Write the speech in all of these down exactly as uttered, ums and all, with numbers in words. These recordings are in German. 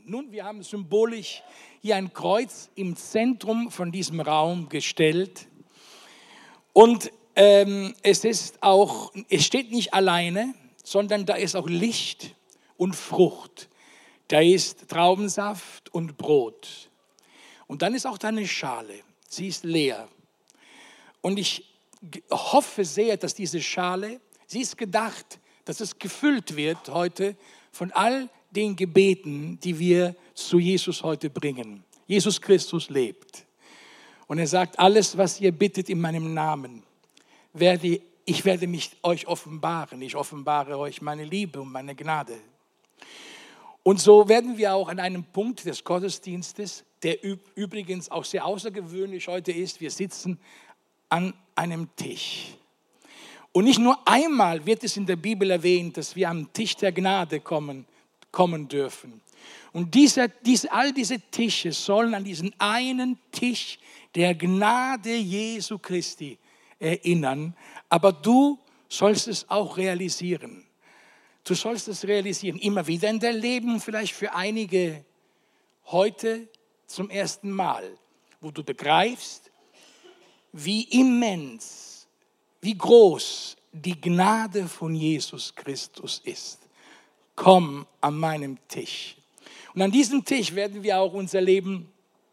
Nun, wir haben symbolisch hier ein Kreuz im Zentrum von diesem Raum gestellt. Und ähm, es ist auch, es steht nicht alleine, sondern da ist auch Licht und Frucht. Da ist Traubensaft und Brot. Und dann ist auch da eine Schale. Sie ist leer. Und ich hoffe sehr, dass diese Schale, sie ist gedacht, dass es gefüllt wird heute von all den Gebeten, die wir zu Jesus heute bringen. Jesus Christus lebt. Und er sagt, alles, was ihr bittet in meinem Namen, werde, ich werde mich euch offenbaren. Ich offenbare euch meine Liebe und meine Gnade. Und so werden wir auch an einem Punkt des Gottesdienstes, der übrigens auch sehr außergewöhnlich heute ist, wir sitzen an einem Tisch. Und nicht nur einmal wird es in der Bibel erwähnt, dass wir am Tisch der Gnade kommen, kommen dürfen. Und diese, diese, all diese Tische sollen an diesen einen Tisch der Gnade Jesu Christi erinnern. Aber du sollst es auch realisieren. Du sollst es realisieren, immer wieder in deinem Leben, vielleicht für einige heute zum ersten Mal, wo du begreifst, wie immens, wie groß die Gnade von Jesus Christus ist. Komm an meinem Tisch. Und an diesem Tisch werden wir auch unser Leben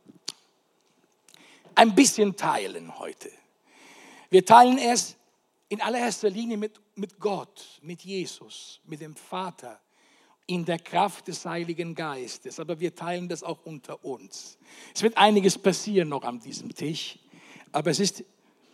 ein bisschen teilen heute. Wir teilen es in allererster Linie mit, mit Gott, mit Jesus, mit dem Vater, in der Kraft des Heiligen Geistes. Aber wir teilen das auch unter uns. Es wird einiges passieren noch an diesem Tisch, aber es ist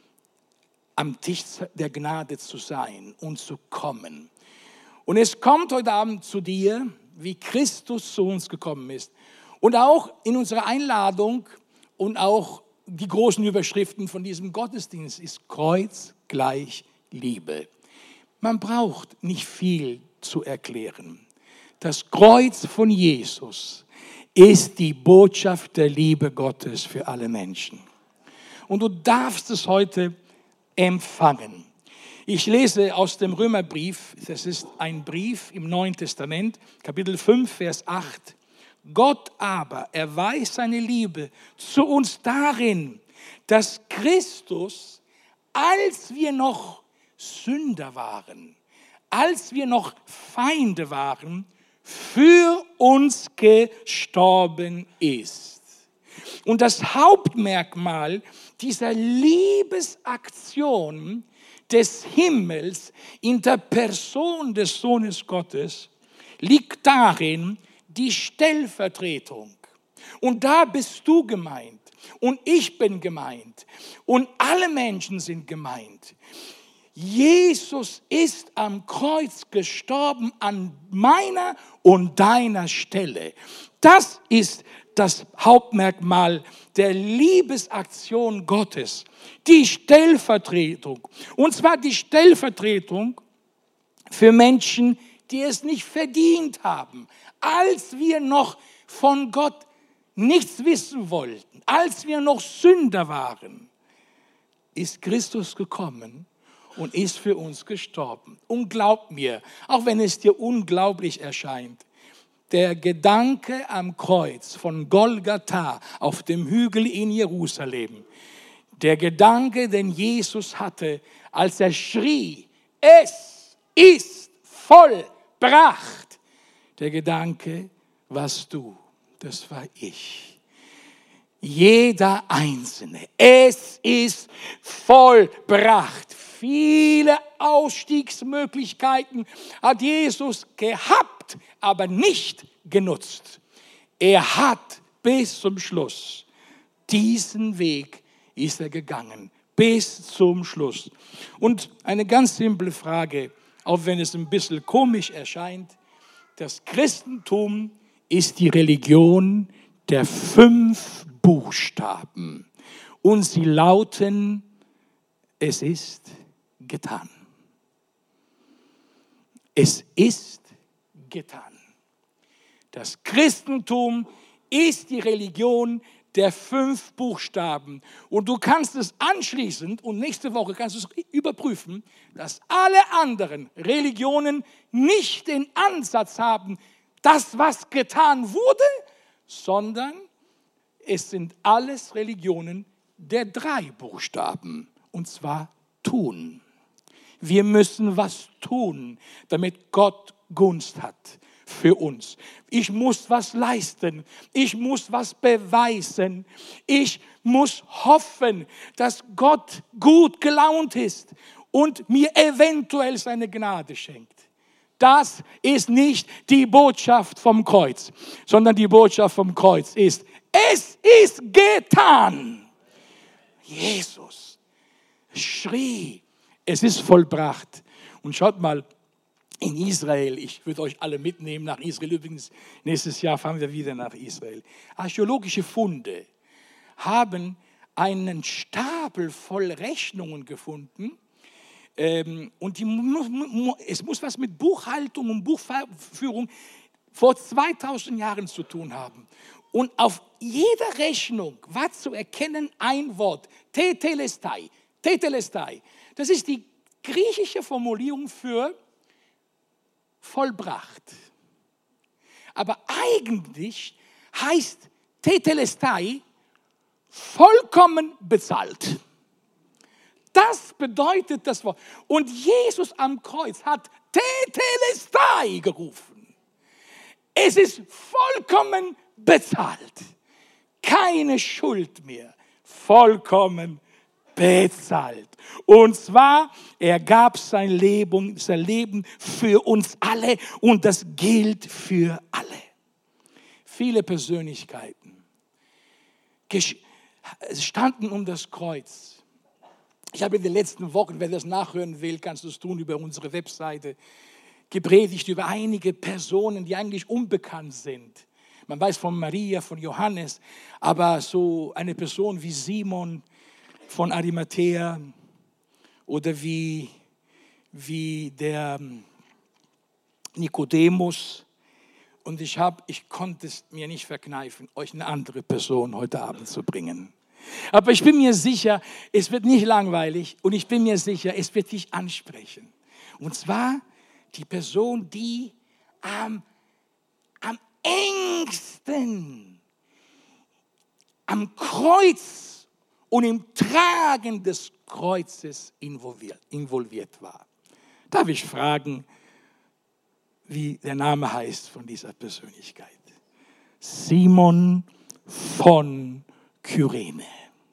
am Tisch der Gnade zu sein und zu kommen. Und es kommt heute Abend zu dir, wie Christus zu uns gekommen ist. Und auch in unserer Einladung und auch die großen Überschriften von diesem Gottesdienst ist Kreuz gleich Liebe. Man braucht nicht viel zu erklären. Das Kreuz von Jesus ist die Botschaft der Liebe Gottes für alle Menschen. Und du darfst es heute empfangen. Ich lese aus dem Römerbrief, das ist ein Brief im Neuen Testament, Kapitel fünf, Vers acht. Gott aber erweist seine Liebe zu uns darin, dass Christus, als wir noch Sünder waren, als wir noch Feinde waren, für uns gestorben ist. Und das Hauptmerkmal dieser Liebesaktion des Himmels in der Person des Sohnes Gottes liegt darin, die Stellvertretung. Und da bist du gemeint und ich bin gemeint und alle Menschen sind gemeint. Jesus ist am Kreuz gestorben an meiner und deiner Stelle. Das ist das Hauptmerkmal der Liebesaktion Gottes, die Stellvertretung. Und zwar die Stellvertretung für Menschen, die es nicht verdient haben. Als wir noch von Gott nichts wissen wollten, als wir noch Sünder waren, ist Christus gekommen und ist für uns gestorben. Und glaub mir, auch wenn es dir unglaublich erscheint, der Gedanke am Kreuz von Golgatha auf dem Hügel in Jerusalem, der Gedanke, den Jesus hatte, als er schrie, es ist vollbracht. Der Gedanke, warst du, das war ich. Jeder Einzelne, es ist vollbracht. Viele Ausstiegsmöglichkeiten hat Jesus gehabt, aber nicht genutzt. Er hat bis zum Schluss diesen Weg ist er gegangen, bis zum Schluss. Und eine ganz simple Frage, auch wenn es ein bisschen komisch erscheint, das Christentum ist die Religion der fünf Buchstaben. Und sie lauten, es ist getan. Es ist getan. Das Christentum ist die Religion der fünf Buchstaben. Und du kannst es anschließend, und nächste Woche kannst du es überprüfen, dass alle anderen Religionen nicht den Ansatz haben, das, was getan wurde, sondern es sind alles Religionen der drei Buchstaben, und zwar tun. Wir müssen was tun, damit Gott Gunst hat für uns. Ich muss was leisten. Ich muss was beweisen. Ich muss hoffen, dass Gott gut gelaunt ist und mir eventuell seine Gnade schenkt. Das ist nicht die Botschaft vom Kreuz, sondern die Botschaft vom Kreuz ist, es ist getan. Jesus schrie, es ist vollbracht. Und schaut mal, in Israel, ich würde euch alle mitnehmen nach Israel, übrigens nächstes Jahr fahren wir wieder nach Israel. Archäologische Funde haben einen Stapel voll Rechnungen gefunden, ähm, und die, es muss was mit Buchhaltung und Buchführung vor zweitausend Jahren zu tun haben. Und auf jeder Rechnung war zu erkennen ein Wort, Tetelestai, Tetelestai. Das ist die griechische Formulierung für vollbracht. Aber eigentlich heißt Tetelestai vollkommen bezahlt. Das bedeutet das Wort. Und Jesus am Kreuz hat Tetelestai gerufen. Es ist vollkommen bezahlt. Keine Schuld mehr. Vollkommen bezahlt. Und zwar, er gab sein Leben, sein Leben für uns alle und das gilt für alle. Viele Persönlichkeiten standen um das Kreuz. Ich habe in den letzten Wochen, wer das nachhören will, kannst du es tun über unsere Webseite, gepredigt über einige Personen, die eigentlich unbekannt sind. Man weiß von Maria, von Johannes, aber so eine Person wie Simon von Arimathea oder wie, wie der Nikodemus. Und ich, hab, ich konnte es mir nicht verkneifen, euch eine andere Person heute Abend zu bringen. Aber ich bin mir sicher, es wird nicht langweilig und ich bin mir sicher, es wird dich ansprechen. Und zwar die Person, die am, am engsten am Kreuz und im Tragen des Kreuzes involviert, involviert war. Darf ich fragen, wie der Name heißt von dieser Persönlichkeit? Simon von Kyrene.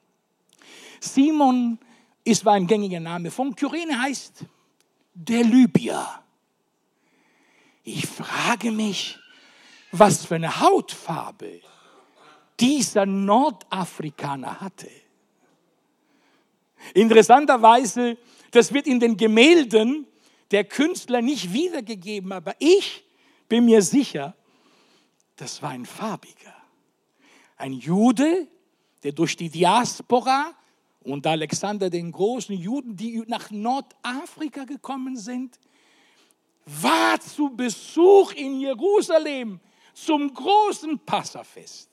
Simon ist war ein gängiger Name. Von Kyrene heißt der Libyer. Ich frage mich, was für eine Hautfarbe dieser Nordafrikaner hatte. Interessanterweise, das wird in den Gemälden der Künstler nicht wiedergegeben, aber ich bin mir sicher, das war ein Farbiger. Ein Jude, der durch die Diaspora und Alexander den großen Juden, die nach Nordafrika gekommen sind, war zu Besuch in Jerusalem zum großen Passafest.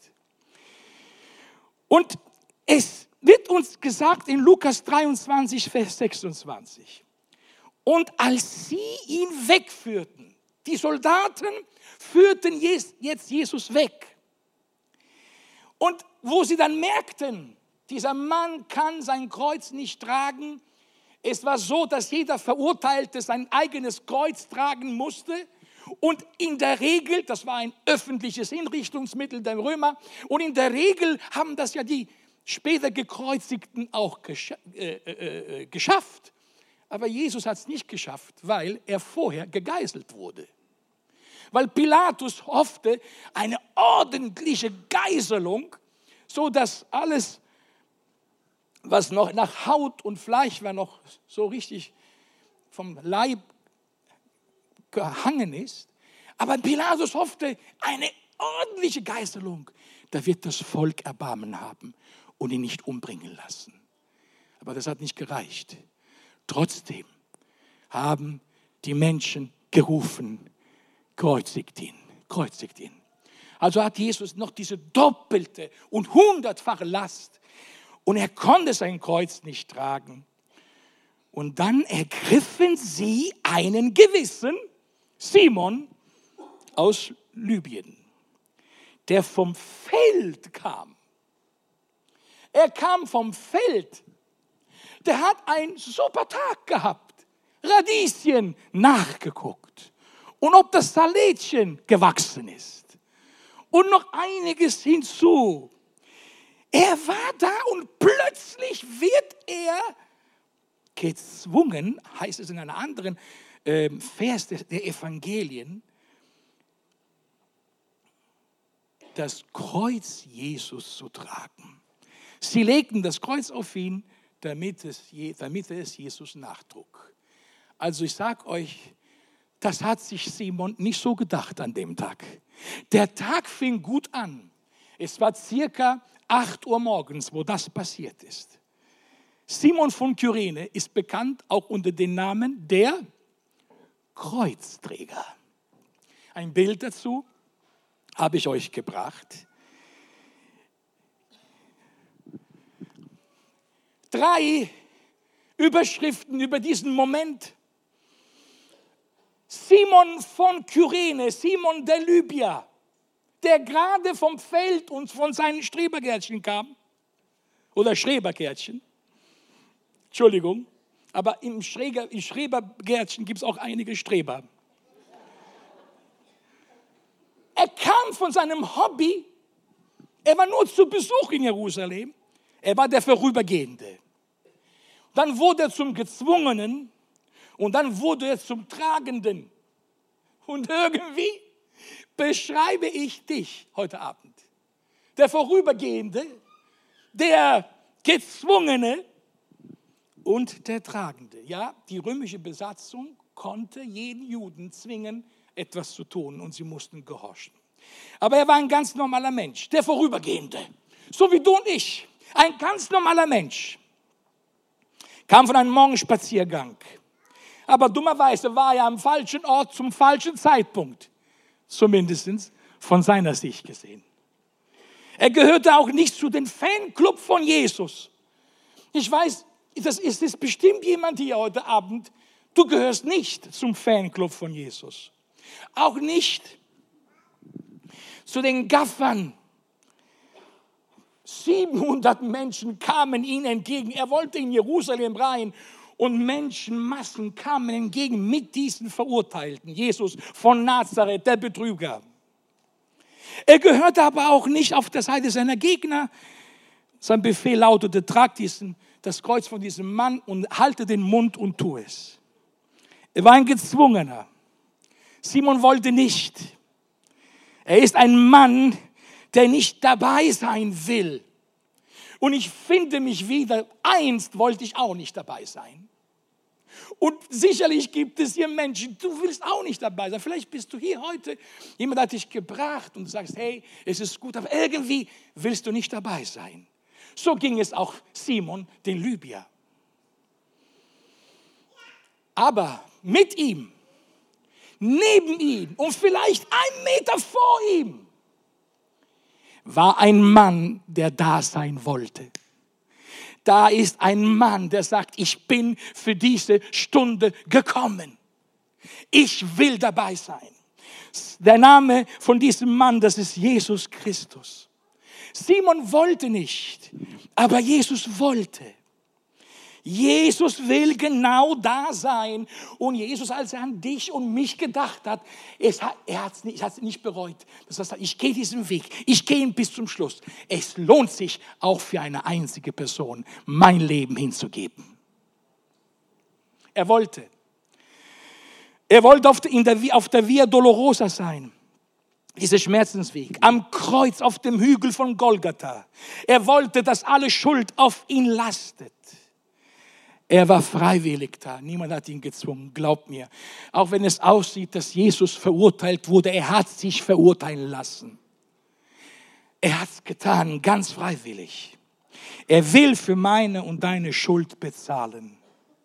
Und es wird uns gesagt in Lukas dreiundzwanzig, Vers sechsundzwanzig. Und als sie ihn wegführten, die Soldaten führten jetzt Jesus weg. Und wo sie dann merkten, dieser Mann kann sein Kreuz nicht tragen, es war so, dass jeder Verurteilte sein eigenes Kreuz tragen musste. Und in der Regel, das war ein öffentliches Hinrichtungsmittel der Römer, und in der Regel haben das ja die später Gekreuzigten auch gescha- äh, äh, äh, geschafft. Aber Jesus hat es nicht geschafft, weil er vorher gegeißelt wurde. Weil Pilatus hoffte, eine ordentliche Geißelung, so dass alles, was noch nach Haut und Fleisch war, noch so richtig vom Leib gehangen ist. Aber Pilatus hoffte, eine ordentliche Geißelung. Da wird das Volk Erbarmen haben und ihn nicht umbringen lassen. Aber das hat nicht gereicht. Trotzdem haben die Menschen gerufen, kreuzigt ihn, kreuzigt ihn. Also hat Jesus noch diese doppelte und hundertfache Last und er konnte sein Kreuz nicht tragen. Und dann ergriffen sie einen gewissen Simon aus Libyen. der vom Feld kam. Er kam vom Feld. Der hat einen super Tag gehabt. Radieschen nachgeguckt. Und ob das Salätchen gewachsen ist. Und noch einiges hinzu. Er war da und plötzlich wird er gezwungen, heißt es in einem anderen äh, Vers der, der Evangelien, das Kreuz Jesus zu tragen. Sie legten das Kreuz auf ihn, damit, es, damit er es Jesus nachtrug. Also ich sage euch, das hat sich Simon nicht so gedacht an dem Tag. Der Tag fing gut an. Es war circa acht Uhr morgens, wo das passiert ist. Simon von Kyrene ist bekannt auch unter dem Namen der Kreuzträger. Ein Bild dazu habe ich euch gebracht. Drei Überschriften über diesen Moment. Simon von Kyrene, Simon der Libyer, der gerade vom Feld und von seinen Strebergärtchen kam, oder Schrebergärtchen, Entschuldigung, aber im, Schräger, im Schrebergärtchen gibt es auch einige Streber. Er kam von seinem Hobby, er war nur zu Besuch in Jerusalem, er war der Vorübergehende. Dann wurde er zum Gezwungenen und dann wurde er zum Tragenden. Und irgendwie beschreibe ich dich heute Abend. Der Vorübergehende, der Gezwungene und der Tragende. Ja, die römische Besatzung konnte jeden Juden zwingen, etwas zu tun und sie mussten gehorchen. Aber er war ein ganz normaler Mensch, der Vorübergehende. So wie du und ich. Ein ganz normaler Mensch. Kam von einem Morgenspaziergang. Aber dummerweise war er am falschen Ort zum falschen Zeitpunkt. Zumindest von seiner Sicht gesehen. Er gehörte auch nicht zu den Fanclub von Jesus. Ich weiß, das ist, ist bestimmt jemand hier heute Abend. Du gehörst nicht zum Fanclub von Jesus. Auch nicht zu den Gaffern. siebenhundert Menschen kamen ihm entgegen. Er wollte in Jerusalem rein und Menschenmassen kamen entgegen mit diesen Verurteilten. Jesus von Nazareth, der Betrüger. Er gehörte aber auch nicht auf der Seite seiner Gegner. Sein Befehl lautete, trag diesen, das Kreuz von diesem Mann und halte den Mund und tu es. Er war ein Gezwungener. Simon wollte nicht. Er ist ein Mann, der nicht dabei sein will. Und ich finde mich wieder, einst wollte ich auch nicht dabei sein. Und sicherlich gibt es hier Menschen, du willst auch nicht dabei sein. Vielleicht bist du hier heute, jemand hat dich gebracht und du sagst, hey, es ist gut, aber irgendwie willst du nicht dabei sein. So ging es auch Simon, den Libyer. Aber mit ihm, neben ihm und vielleicht einen Meter vor ihm, war ein Mann, der da sein wollte. Da ist ein Mann, der sagt, ich bin für diese Stunde gekommen. Ich will dabei sein. Der Name von diesem Mann, das ist Jesus Christus. Simon wollte nicht, aber Jesus wollte. Jesus will genau da sein. Und Jesus, als er an dich und mich gedacht hat, es hat er hat es nicht, nicht bereut. Das heißt, ich gehe diesen Weg, ich gehe ihn bis zum Schluss. Es lohnt sich auch für eine einzige Person, mein Leben hinzugeben. Er wollte. Er wollte auf der, in der, auf der Via Dolorosa sein. Dieser Schmerzensweg, am Kreuz auf dem Hügel von Golgatha. Er wollte, dass alle Schuld auf ihn lastet. Er war freiwillig da. Niemand hat ihn gezwungen, glaubt mir. Auch wenn es aussieht, dass Jesus verurteilt wurde, er hat sich verurteilen lassen. Er hat es getan, ganz freiwillig. Er will für meine und deine Schuld bezahlen.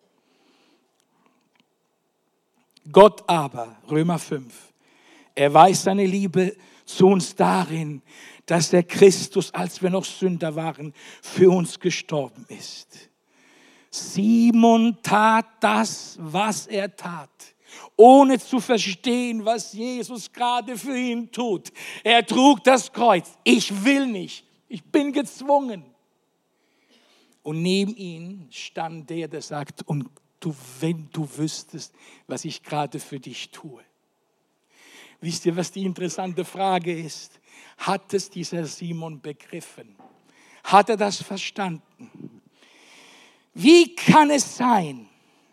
Gott aber, Römer fünf, erweist seine Liebe zu uns darin, dass der Christus, als wir noch Sünder waren, für uns gestorben ist. Simon tat das, was er tat. ohne zu verstehen, was Jesus gerade für ihn tut. Er trug das Kreuz. Ich will nicht. Ich bin gezwungen. Und neben ihm stand der, der sagt, und du, wenn du wüsstest, was ich gerade für dich tue. Wisst ihr, was die interessante Frage ist? Hat es dieser Simon begriffen? Hat er das verstanden? Wie kann es sein?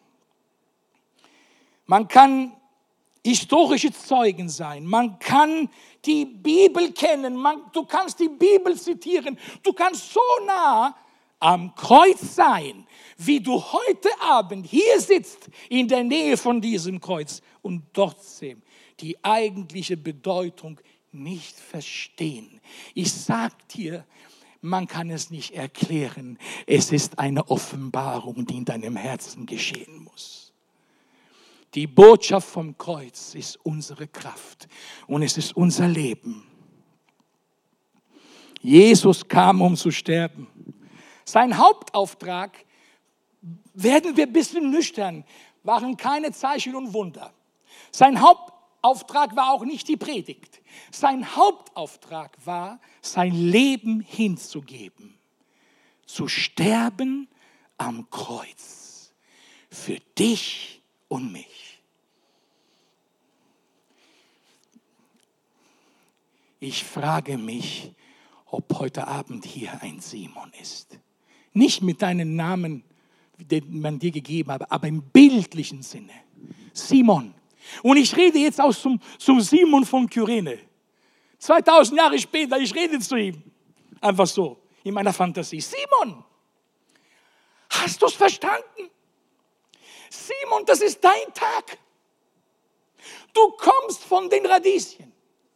Man kann historische Zeugen sein, man kann die Bibel kennen, man, du kannst die Bibel zitieren, du kannst so nah am Kreuz sein, wie du heute Abend hier sitzt, in der Nähe von diesem Kreuz und trotzdem die eigentliche Bedeutung nicht verstehen. Ich sage dir, man kann es nicht erklären. Es ist eine Offenbarung, die in deinem Herzen geschehen muss. Die Botschaft vom Kreuz ist unsere Kraft und es ist unser Leben. Jesus kam, um zu sterben. Sein Hauptauftrag, werden wir ein bisschen nüchtern, waren keine Zeichen und Wunder. Sein Hauptauftrag war auch nicht die Predigt. Sein Hauptauftrag war, sein Leben hinzugeben, zu sterben am Kreuz für dich und mich. Ich frage mich, ob heute Abend hier ein Simon ist. Nicht mit deinem Namen, den man dir gegeben hat, aber im bildlichen Sinne. Simon. Und ich rede jetzt auch zum, zum Simon von Kyrene. zweitausend Jahre später, ich rede zu ihm. Einfach so, in meiner Fantasie. Simon, hast du es verstanden? Simon, das ist dein Tag. Du kommst von den Radieschen.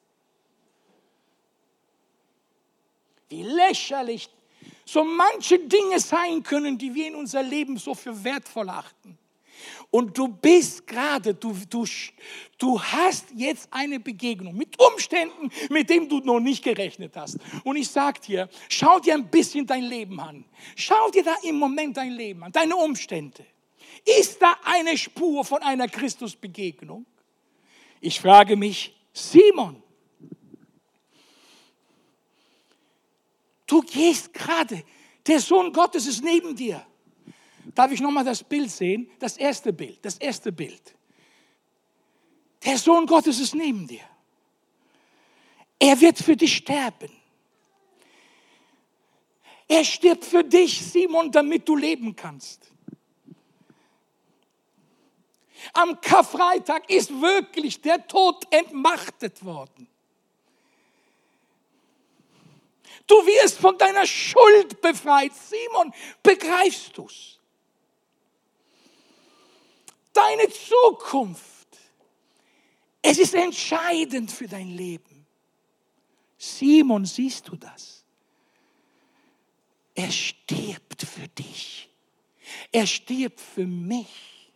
Wie lächerlich so manche Dinge sein können, die wir in unser Leben so für wertvoll achten. Und du bist gerade, du, du, du hast jetzt eine Begegnung mit Umständen, mit denen du noch nicht gerechnet hast. Und ich sage dir, schau dir ein bisschen dein Leben an. Schau dir da im Moment dein Leben an, deine Umstände. Ist da eine Spur von einer Christusbegegnung? Ich frage mich, Simon, du gehst gerade, der Sohn Gottes ist neben dir. Darf ich nochmal das Bild sehen? Das erste Bild, das erste Bild. Der Sohn Gottes ist neben dir. Er wird für dich sterben. Er stirbt für dich, Simon, damit du leben kannst. Am Karfreitag ist wirklich der Tod entmachtet worden. Du wirst von deiner Schuld befreit. Simon, begreifst du's? Deine Zukunft, es ist entscheidend für dein Leben. Simon, siehst du das? Er stirbt für dich. Er stirbt für mich,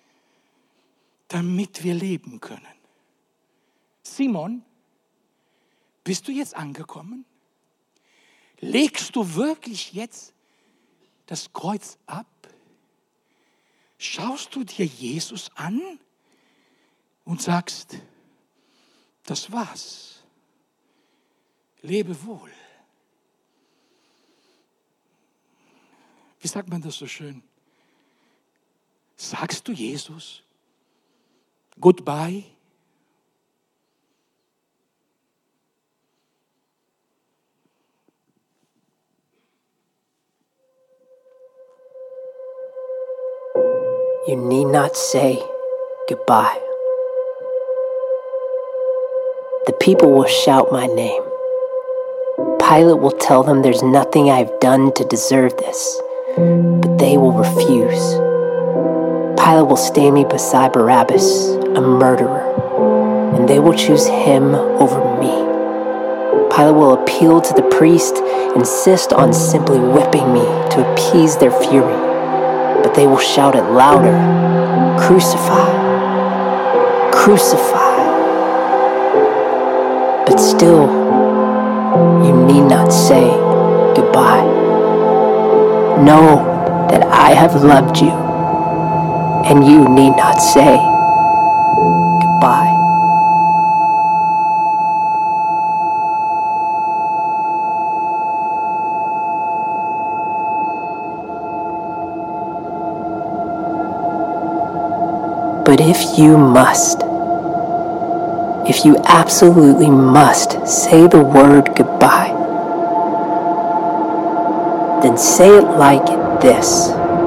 damit wir leben können. Simon, bist du jetzt angekommen? Legst du wirklich jetzt das Kreuz ab? Schaust du dir Jesus an und sagst, das war's. Lebe wohl. Wie sagt man das so schön? Sagst du Jesus goodbye? You need not say goodbye. The people will shout my name. Pilate will tell them there's nothing I've done to deserve this, but they will refuse. Pilate will stand me beside Barabbas, a murderer, and they will choose him over me. Pilate will appeal to the priest, insist on simply whipping me to appease their fury. But they will shout it louder, crucify, crucify. But still, you need not say goodbye. Know that I have loved you, and you need not say by. But if you must, if you absolutely must say the word goodbye, then say it like this.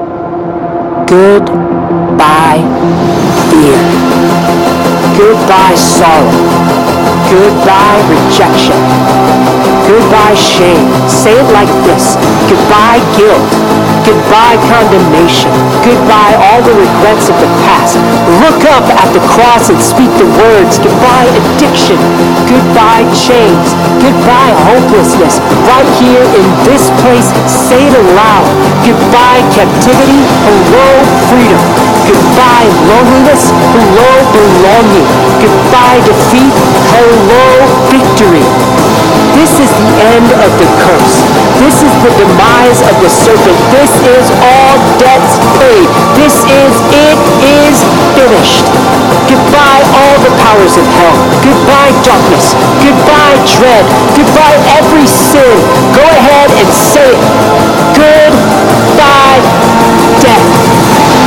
Goodbye, fear. Goodbye, sorrow. Goodbye, rejection. Goodbye, shame. Say it like this. Goodbye, guilt. Goodbye, condemnation. Goodbye, all the regrets of the past. Look up at the cross and speak the words. Goodbye, addiction. Goodbye, chains. Goodbye, hopelessness. Right here in this place, say it aloud. Goodbye, captivity. Hello, freedom. Goodbye, loneliness. Hello, belonging. Goodbye, defeat. Hello, victory. This is the end of the curse. This is the demise of the serpent. This is all debts paid. This is, it is finished. Goodbye all the powers of hell. Goodbye darkness. Goodbye dread. Goodbye every sin. Go ahead and say it. Goodbye death.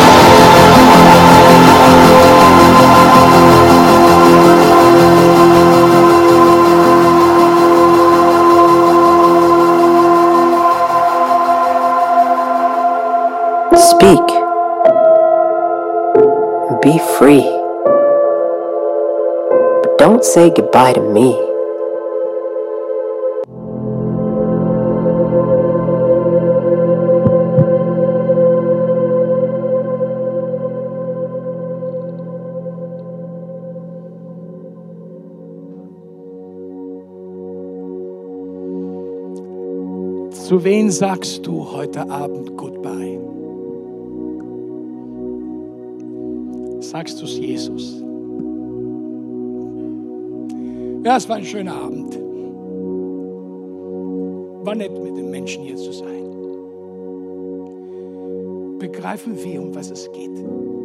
Speak and be free, but don't say goodbye to me. Zu wen sagst du heute Abend Goodbye? Sagst du es Jesus? Ja, es war ein schöner Abend. War nett, mit den Menschen hier zu sein. Begreifen wir, um was es geht.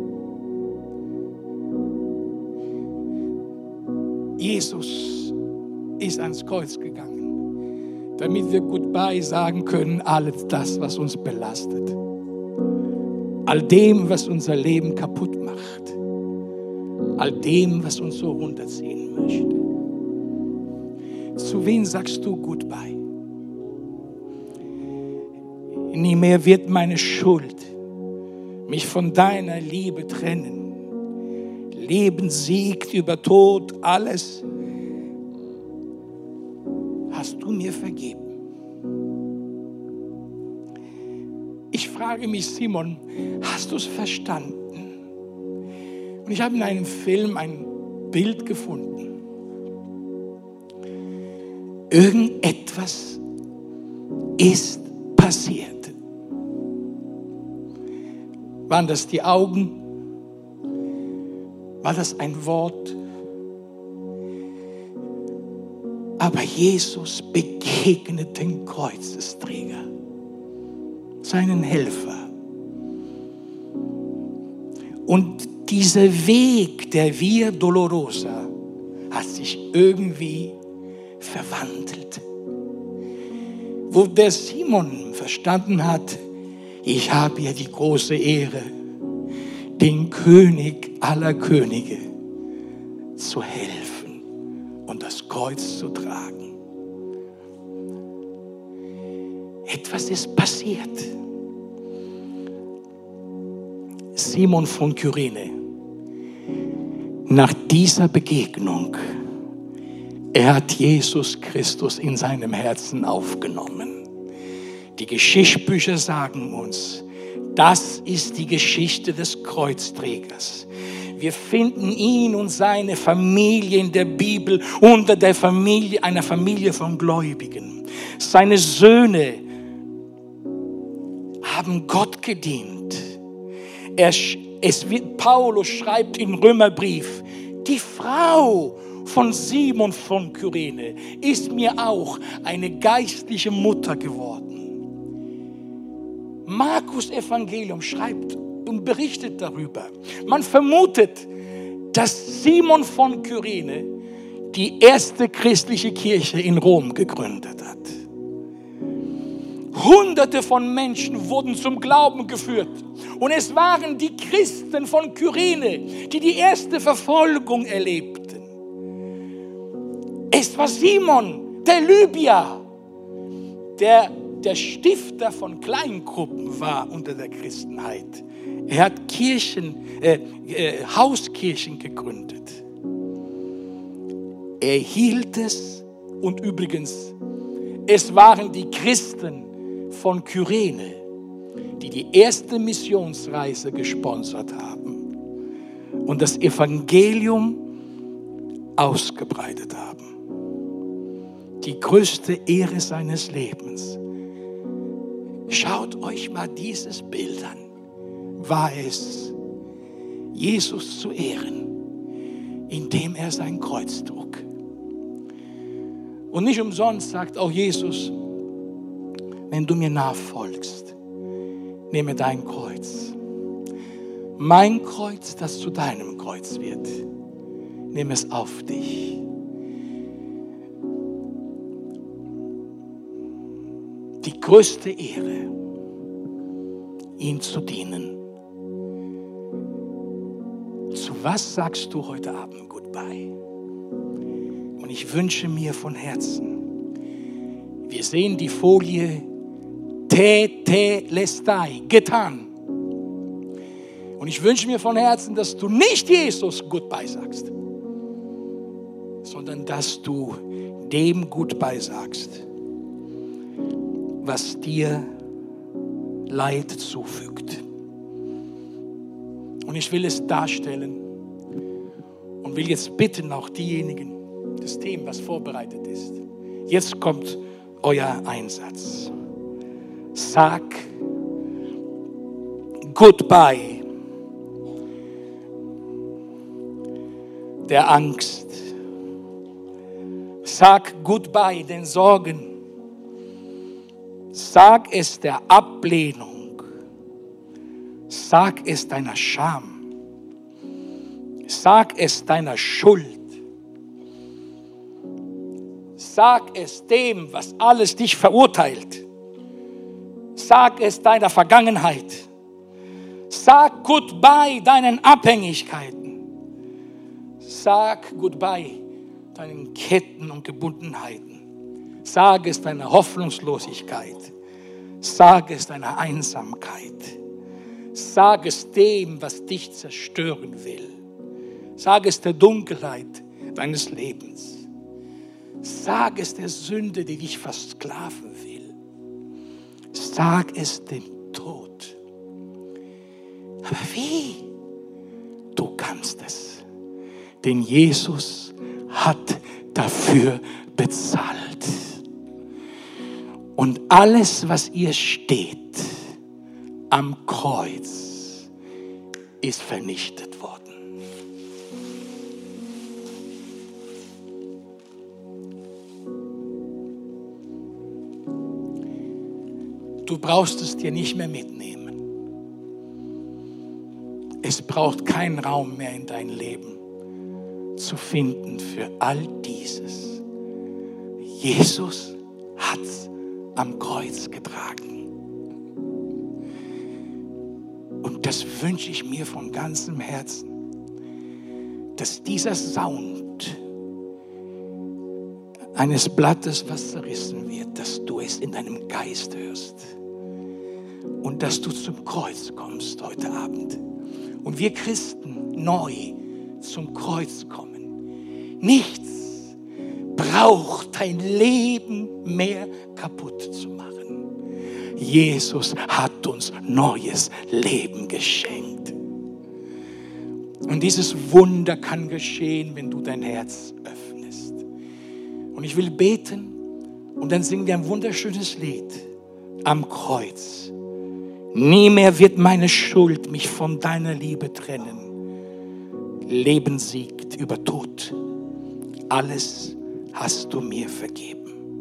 Jesus ist ans Kreuz gegangen, damit wir Goodbye sagen können, alles das, was uns belastet. All dem, was unser Leben kaputt macht. All dem, was uns so runterziehen möchte. Zu wem sagst du Goodbye? Nie mehr wird meine Schuld mich von deiner Liebe trennen. Leben siegt über Tod, alles hast du mir vergeben. Ich frage mich, Simon, hast du es verstanden? Und ich habe in einem Film ein Bild gefunden. Irgendetwas ist passiert. Waren das die Augen? War das ein Wort? Aber Jesus begegnet den Kreuzesträger, seinen Helfer. Und dieser Weg der Via Dolorosa hat sich irgendwie verwandelt. Wo der Simon verstanden hat, ich habe ja die große Ehre, den König aller Könige zu helfen und das Kreuz zu tragen. Etwas ist passiert. Simon von Kyrene, nach dieser Begegnung, er hat Jesus Christus in seinem Herzen aufgenommen. Die Geschichtsbücher sagen uns, das ist die Geschichte des Kreuzträgers. Wir finden ihn und seine Familie in der Bibel unter der Familie, einer Familie von Gläubigen. Seine Söhne haben Gott gedient. Er, es wird, Paulus schreibt im Römerbrief, die Frau von Simon von Kyrene ist mir auch eine geistliche Mutter geworden. Markus Evangelium schreibt und berichtet darüber. Man vermutet, dass Simon von Kyrene die erste christliche Kirche in Rom gegründet hat. Hunderte von Menschen wurden zum Glauben geführt. Und es waren die Christen von Kyrene, die die erste Verfolgung erlebten. Es war Simon, der Libyer, der der Stifter von Kleingruppen war unter der Christenheit. Er hat Kirchen, äh, äh, Hauskirchen gegründet. Er hielt es, und übrigens, es waren die Christen von Kyrene, die die erste Missionsreise gesponsert haben und das Evangelium ausgebreitet haben. Die größte Ehre seines Lebens. Schaut euch mal dieses Bild an. War es, Jesus zu ehren, indem er sein Kreuz trug. Und nicht umsonst sagt auch Jesus, wenn du mir nachfolgst, nehme dein Kreuz. Mein Kreuz, das zu deinem Kreuz wird. Nimm es auf dich. Die größte Ehre, ihm zu dienen. Zu was sagst du heute Abend Goodbye? Und ich wünsche mir von Herzen, wir sehen die Folie Tetelestai, getan. Und ich wünsche mir von Herzen, dass du nicht Jesus Goodbye sagst, sondern dass du dem Goodbye sagst, was dir Leid zufügt. Und ich will es darstellen und will jetzt bitten, auch diejenigen, das Team, was vorbereitet ist. Jetzt kommt euer Einsatz. Sag Goodbye der Angst. Sag Goodbye den Sorgen. Sag es der Ablehnung. Sag es deiner Scham. Sag es deiner Schuld. Sag es dem, was alles dich verurteilt. Sag es deiner Vergangenheit. Sag Goodbye deinen Abhängigkeiten. Sag Goodbye deinen Ketten und Gebundenheiten. Sag es deiner Hoffnungslosigkeit. Sag es deiner Einsamkeit. Sag es dem, was dich zerstören will. Sag es der Dunkelheit deines Lebens. Sag es der Sünde, die dich versklaven will. Sag es dem Tod. Aber wie? Du kannst es. Denn Jesus hat dafür bezahlt. Und alles, was ihr steht am Kreuz, ist vernichtet worden. Du brauchst es dir nicht mehr mitnehmen. Es braucht keinen Raum mehr in dein Leben zu finden für all dieses. Jesus hat es am Kreuz getragen. Und das wünsche ich mir von ganzem Herzen, dass dieser Sound eines Blattes, was zerrissen wird, dass du es in deinem Geist hörst und dass du zum Kreuz kommst heute Abend. Und wir Christen neu zum Kreuz kommen. Nichts braucht dein Leben mehr kaputt zu machen. Jesus hat uns neues Leben geschenkt. Und dieses Wunder kann geschehen, wenn du dein Herz öffnest. Und ich will beten und dann singen wir ein wunderschönes Lied am Kreuz. Nie mehr wird meine Schuld mich von deiner Liebe trennen. Leben siegt über Tod. Alles hast du mir vergeben.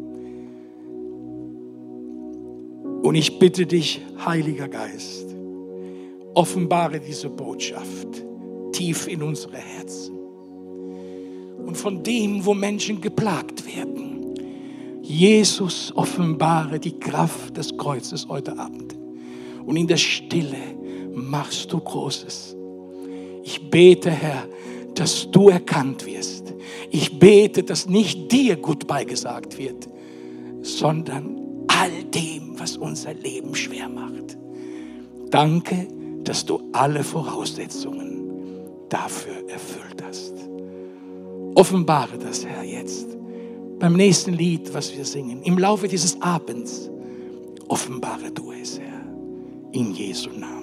Und ich bitte dich, Heiliger Geist, offenbare diese Botschaft tief in unsere Herzen. Und von dem, wo Menschen geplagt werden, Jesus, offenbare die Kraft des Kreuzes heute Abend. Und in der Stille machst du Großes. Ich bete, Herr, dass du erkannt wirst. Ich bete, dass nicht dir Goodbye gesagt wird, sondern all dem, was unser Leben schwer macht. Danke, dass du alle Voraussetzungen dafür erfüllt hast. Offenbare das, Herr, jetzt. Beim nächsten Lied, was wir singen, im Laufe dieses Abends, offenbare du es, Herr, in Jesu Namen.